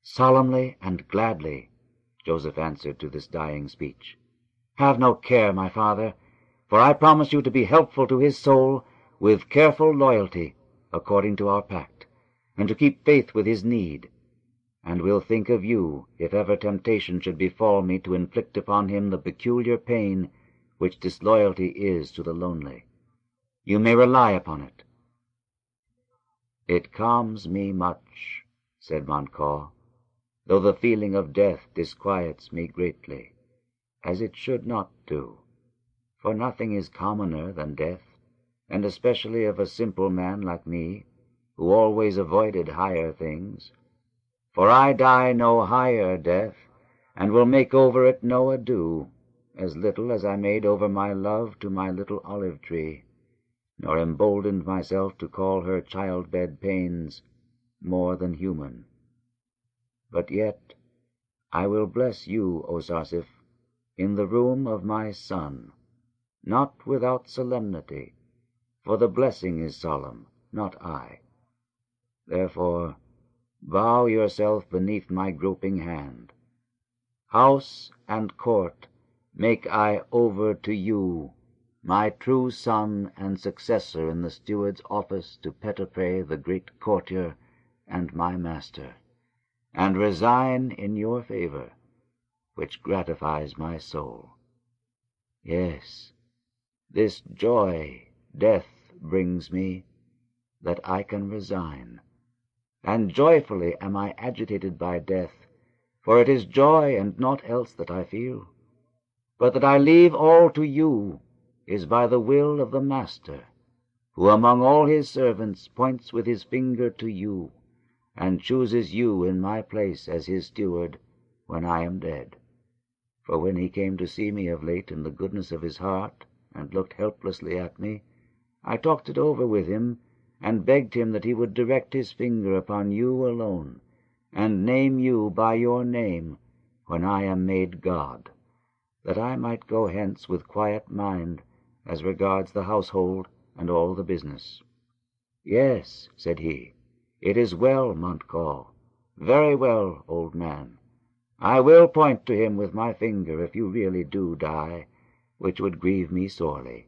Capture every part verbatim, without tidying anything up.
Solemnly and gladly, Joseph answered to this dying speech. Have no care, my father, for I promise you to be helpful to his soul with careful loyalty, according to our pact, and to keep faith with his need, and will think of you if ever temptation should befall me to inflict upon him the peculiar pain which disloyalty is to the lonely. You may rely upon it. It calms me much, said Montcalm, though the feeling of death disquiets me greatly, as it should not do, for nothing is commoner than death, and especially of a simple man like me, who always avoided higher things. For I die no higher death, and will make over it no ado, as little as I made over my love to my little olive tree, nor emboldened myself to call her childbed pains more than human. But yet I will bless you, O Sarsif, in the room of my son, not without solemnity, for the blessing is solemn, not I. Therefore bow yourself beneath my groping hand. House and court make I over to you, my true son and successor in the steward's office to Petepre the great courtier and my master, and resign in your favor, which gratifies my soul. Yes, this joy death brings me, that I can resign, and joyfully am I agitated by death, for it is joy and naught else that I feel. But that I leave all to you is by the will of the Master, who among all his servants points with his finger to you, and chooses you in my place as his steward when I am dead. For when he came to see me of late in the goodness of his heart, and looked helplessly at me, I talked it over with him, and begged him that he would direct his finger upon you alone, and name you by your name when I am made God, that I might go hence with quiet mind as regards the household and all the business. Yes, said he, it is well, Montcalm, very well, old man. I will point to him with my finger if you really do die, which would grieve me sorely.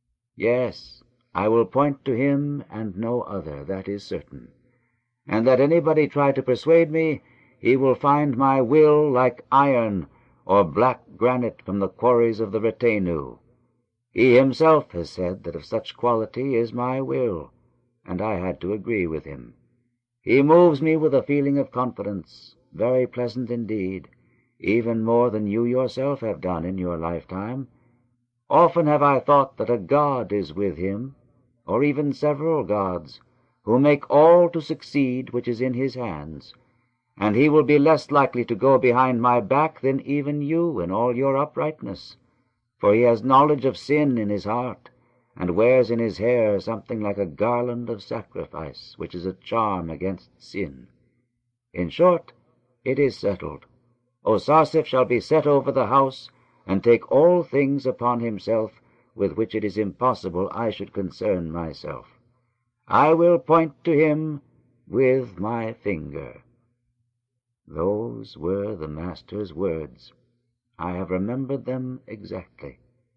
Yes, I will point to him and no other, that is certain. And that anybody try to persuade me, he will find my will like iron or black granite from the quarries of the Retenu. He himself has said that of such quality is my will, and I had to agree with him. He moves me with a feeling of confidence, very pleasant indeed, even more than you yourself have done in your lifetime. Often have I thought that a god is with him, or even several gods, who make all to succeed which is in his hands, and he will be less likely to go behind my back than even you in all your uprightness, for he has knowledge of sin in his heart, and wears in his hair something like a garland of sacrifice, which is a charm against sin. In short, it is settled. O Sarsif shall be set over the house, and take all things upon himself with which it is impossible I should concern myself. I will point to him with my finger. Those were the master's words. I have remembered them exactly.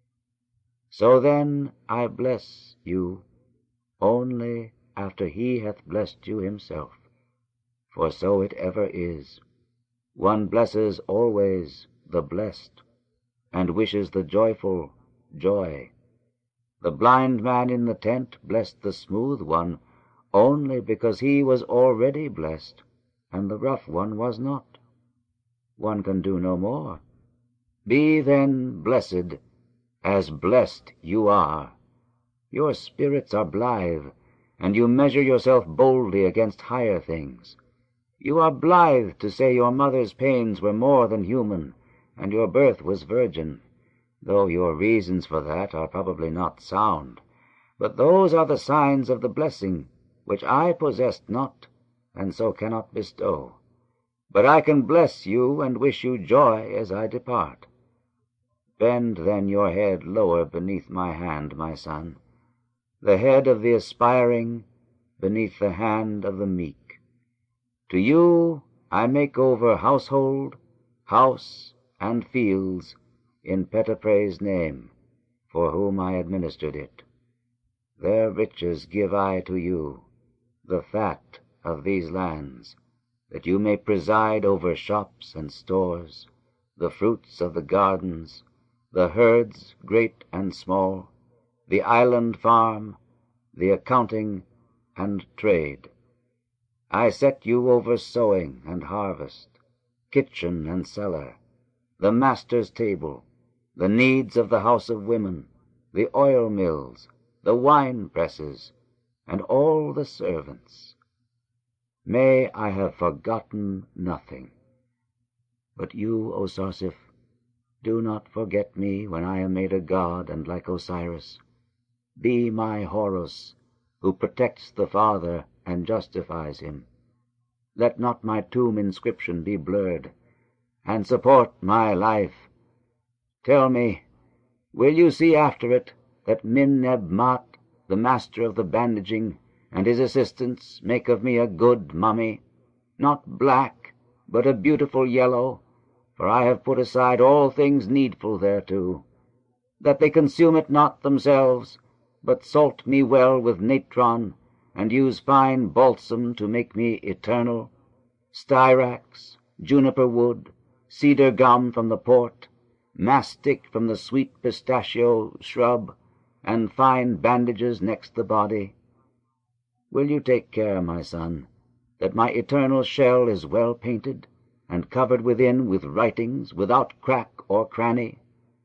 So then I bless you, only after he hath blessed you himself, for so it ever is. One blesses always the blessed, and wishes the joyful joy. The blind man in the tent blessed the smooth one only because he was already blessed, and the rough one was not. One can do no more. Be then blessed, as blessed you are. Your spirits are blithe, and you measure yourself boldly against higher things. You are blithe to say your mother's pains were more than human, and your birth was virgin, though your reasons for that are probably not sound. But those are the signs of the blessing, which I possessed not, and so cannot bestow. But I can bless you and wish you joy as I depart. Bend then your head lower beneath my hand, my son, the head of the aspiring beneath the hand of the meek. To you I make over household, house, and fields in Pettipray's name, for whom I administered it. Their riches give I to you, the fat of these lands, that you may preside over shops and stores, the fruits of the gardens, the herds great and small, the island farm, the accounting and trade. I set you over sowing and harvest, kitchen and cellar, the master's table, the needs of the house of women, the oil mills, the wine presses, and all the servants. May I have forgotten nothing. But you, O Sarsif, do not forget me when I am made a god and like Osiris. Be my Horus, who protects the father and justifies him. Let not my tomb inscription be blurred, and support my life. Tell me, will you see after it that Min-neb-mat, the master of the bandaging, and his assistants make of me a good mummy, not black, but a beautiful yellow, for I have put aside all things needful thereto, that they consume it not themselves, but salt me well with natron, and use fine balsam to make me eternal, styrax, juniper wood, cedar gum from the port, mastic from the sweet pistachio shrub, and fine bandages next the body. Will you take care, my son, that my eternal shell is well painted, and covered within with writings, without crack or cranny?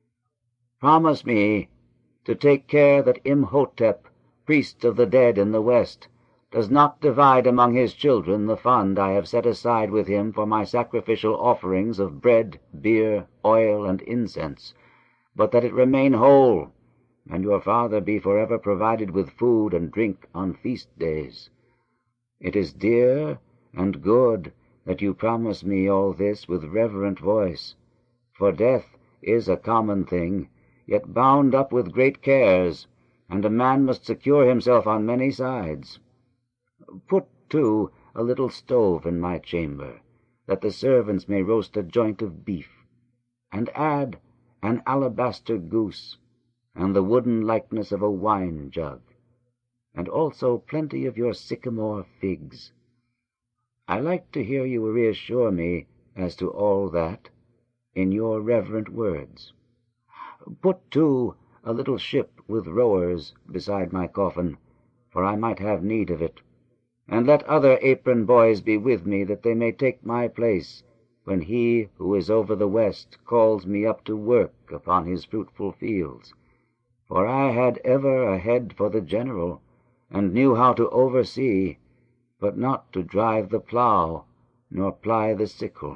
Promise me to take care that Imhotep, priest of the dead in the west, does not divide among his children the fund I have set aside with him for my sacrificial offerings of bread, beer, oil, and incense, but that it remain whole, and your father be forever provided with food and drink on feast days. It is dear and good that you promise me all this with reverent voice, for death is a common thing, yet bound up with great cares, and a man must secure himself on many sides. Put, too, a little stove in my chamber, that the servants may roast a joint of beef, and add an alabaster goose, and the wooden likeness of a wine jug, and also plenty of your sycamore figs. I like to hear you reassure me as to all that in your reverent words. Put, too, a little ship with rowers beside my coffin, for I might have need of it, and let other apron boys be with me, that they may take my place when he who is over the west calls me up to work upon his fruitful fields. For I had ever a head for the general, and knew how to oversee, but not to drive the plough, nor ply the sickle.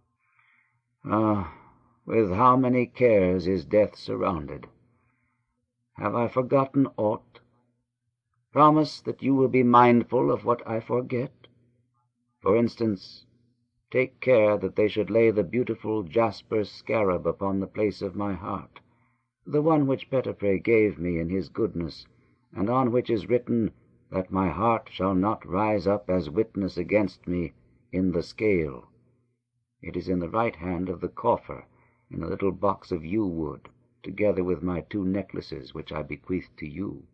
Ah, with how many cares is death surrounded! Have I forgotten aught? Promise that you will be mindful of what I forget. For instance, take care that they should lay the beautiful jasper scarab upon the place of my heart, the one which Petipray gave me in his goodness, and on which is written that my heart shall not rise up as witness against me in the scale. It is in the right hand of the coffer, in a little box of yew wood, together with my two necklaces which I bequeath to you.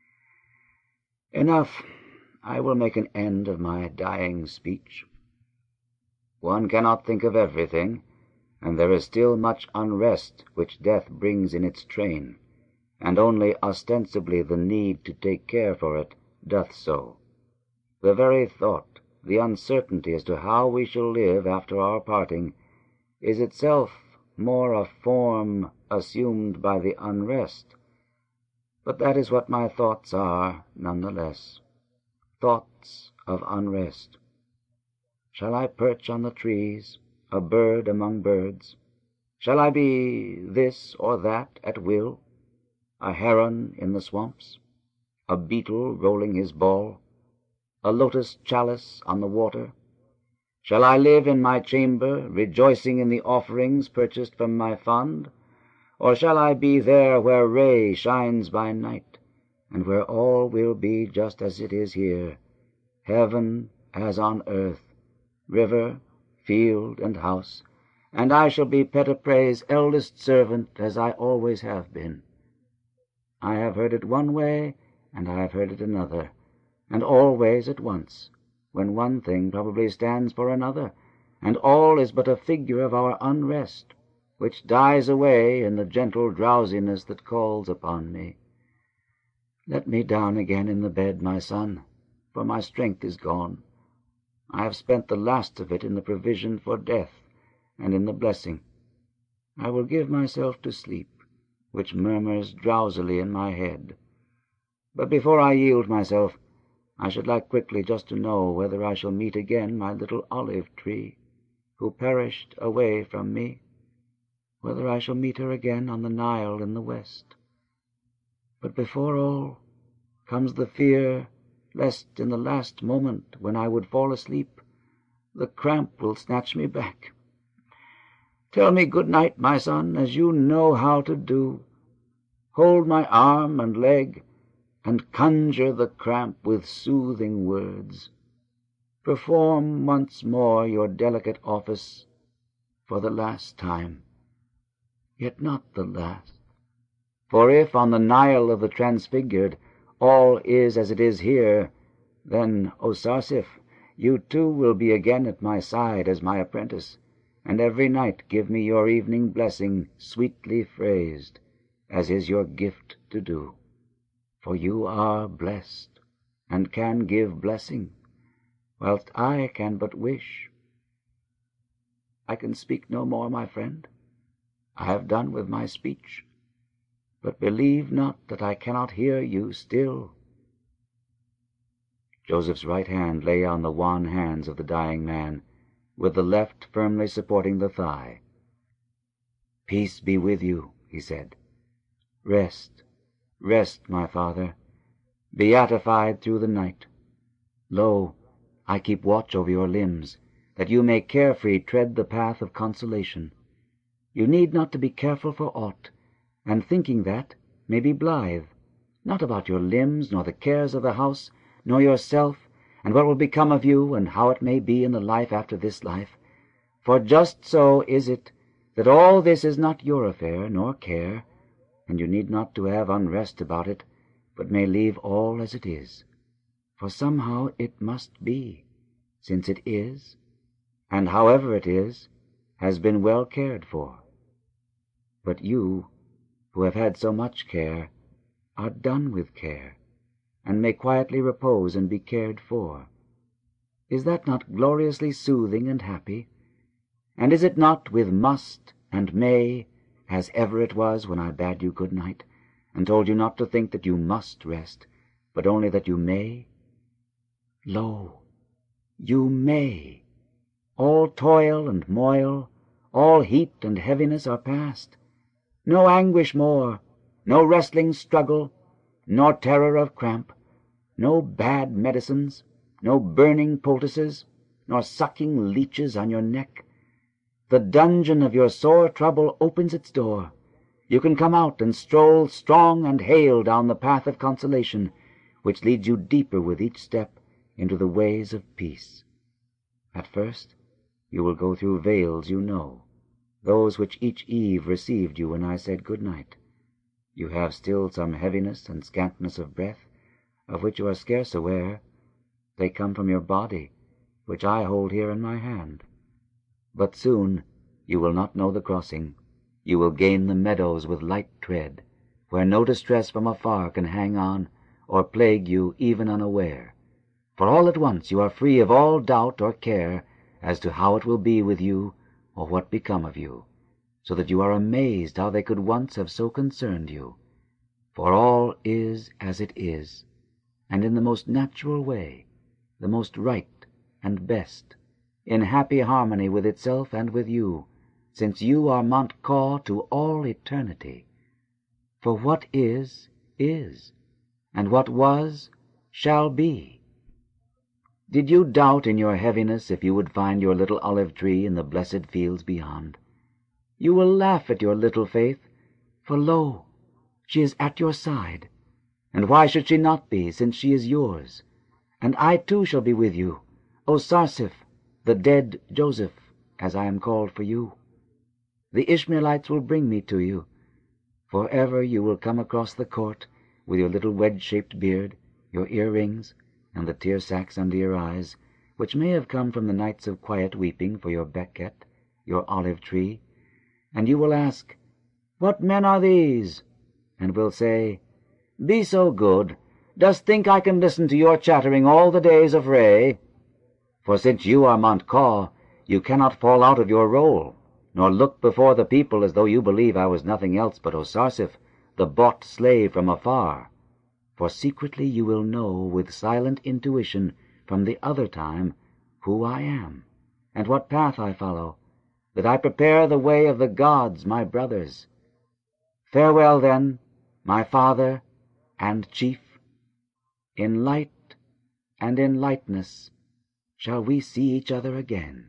Enough, I will make an end of my dying speech. One cannot think of everything, and there is still much unrest which death brings in its train, and only ostensibly the need to take care for it doth so. The very thought, the uncertainty as to how we shall live after our parting, is itself more a form assumed by the unrest. But that is what my thoughts are, none the less, thoughts of unrest. Shall I perch on the trees, a bird among birds? Shall I be this or that at will, a heron in the swamps, a beetle rolling his ball, a lotus chalice on the water? Shall I live in my chamber, rejoicing in the offerings purchased from my fund? Or shall I be there where Re shines by night, and where all will be just as it is here, heaven as on earth, river, field and house, and I shall be Pettipray's eldest servant, as I always have been. I have heard it one way, and I have heard it another, and always at once, when one thing probably stands for another, and all is but a figure of our unrest, which dies away in the gentle drowsiness that calls upon me. Let me down again in the bed, my son, for my strength is gone. I have spent the last of it in the provision for death and in the blessing. I will give myself to sleep, which murmurs drowsily in my head. But before I yield myself, I should like quickly just to know whether I shall meet again my little olive tree, who perished away from me, whether I shall meet her again on the Nile in the west. But before all comes the fear lest in the last moment, when I would fall asleep, the cramp will snatch me back. Tell me good night, my son, as you know how to do. Hold my arm and leg, and conjure the cramp with soothing words. Perform once more your delicate office for the last time, yet not the last. For if on the Nile of the Transfigured all is as it is here, then, O Sarsif, you too will be again at my side as my apprentice, and every night give me your evening blessing sweetly phrased, as is your gift to do. For you are blessed, and can give blessing, whilst I can but wish. I can speak no more, my friend. I have done with my speech. But believe not that I cannot hear you still. Joseph's right hand lay on the wan hands of the dying man, with the left firmly supporting the thigh. Peace be with you, he said. Rest, rest, my father, beatified through the night. Lo, I keep watch over your limbs, that you may carefree tread the path of consolation. You need not to be careful for aught, and thinking that, may be blithe, not about your limbs, nor the cares of the house, nor yourself, and what will become of you, and how it may be in the life after this life. For just so is it, that all this is not your affair, nor care, and you need not to have unrest about it, but may leave all as it is. For somehow it must be, since it is, and however it is, has been well cared for. But you, who have had so much care, are done with care, and may quietly repose and be cared for. Is that not gloriously soothing and happy? And is it not with must and may, as ever it was when I bade you good night, and told you not to think that you must rest, but only that you may? Lo, you may. All toil and moil, all heat and heaviness are past. No anguish more, no wrestling struggle, nor terror of cramp, no bad medicines, no burning poultices, nor sucking leeches on your neck. The dungeon of your sore trouble opens its door. You can come out and stroll strong and hale down the path of consolation, which leads you deeper with each step into the ways of peace. At first you will go through vales you know, those which each eve received you when I said good night. You have still some heaviness and scantness of breath, of which you are scarce aware. They come from your body, which I hold here in my hand. But soon you will not know the crossing. You will gain the meadows with light tread, where no distress from afar can hang on, or plague you even unaware. For all at once you are free of all doubt or care as to how it will be with you, or what become of you, so that you are amazed how they could once have so concerned you. For all is as it is, and in the most natural way, the most right and best, in happy harmony with itself and with you, since you are Montcalm to all eternity. For what is, is, and what was, shall be. Did you doubt in your heaviness if you would find your little olive tree in the blessed fields beyond? You will laugh at your little faith, for lo, she is at your side. And why should she not be, since she is yours? And I too shall be with you, O Sarsif, the dead Joseph, as I am called for you. The Ishmaelites will bring me to you. Forever you will come across the court with your little wedge-shaped beard, your earrings, and the tear-sacks under your eyes, which may have come from the nights of quiet weeping for your Becket, your olive tree, and you will ask, What men are these? And will say, Be so good, dost think I can listen to your chattering all the days of Rhea? For since you are Montcalm, you cannot fall out of your role, nor look before the people as though you believe I was nothing else but Osarseph, the bought slave from afar. For secretly you will know with silent intuition from the other time who I am, and what path I follow, that I prepare the way of the gods, my brothers. Farewell, then, my father and chief. In light and in lightness shall we see each other again.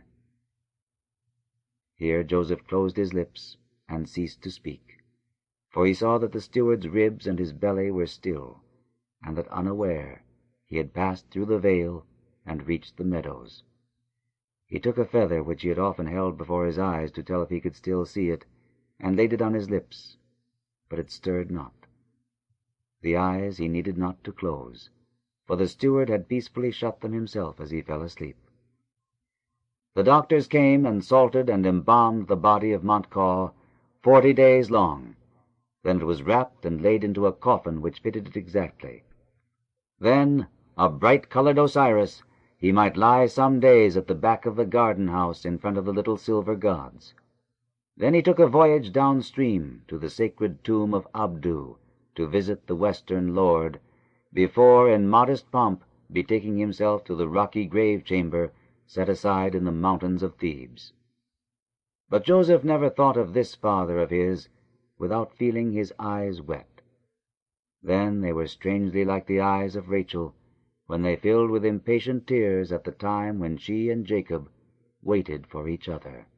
Here Joseph closed his lips and ceased to speak, for he saw that the steward's ribs and his belly were still, and that unaware he had passed through the vale and reached the meadows. He took a feather which he had often held before his eyes to tell if he could still see it, and laid it on his lips, but it stirred not. The eyes he needed not to close, for the steward had peacefully shut them himself as he fell asleep. The doctors came and salted and embalmed the body of Montcalm forty days long. Then it was wrapped and laid into a coffin which fitted it exactly. Then, a bright-colored Osiris, he might lie some days at the back of the garden-house in front of the little silver gods. Then he took a voyage downstream to the sacred tomb of Abdu to visit the Western Lord, before in modest pomp betaking himself to the rocky grave-chamber set aside in the mountains of Thebes. But Joseph never thought of this father of his without feeling his eyes wet. Then they were strangely like the eyes of Rachel, when they filled with impatient tears at the time when she and Jacob waited for each other.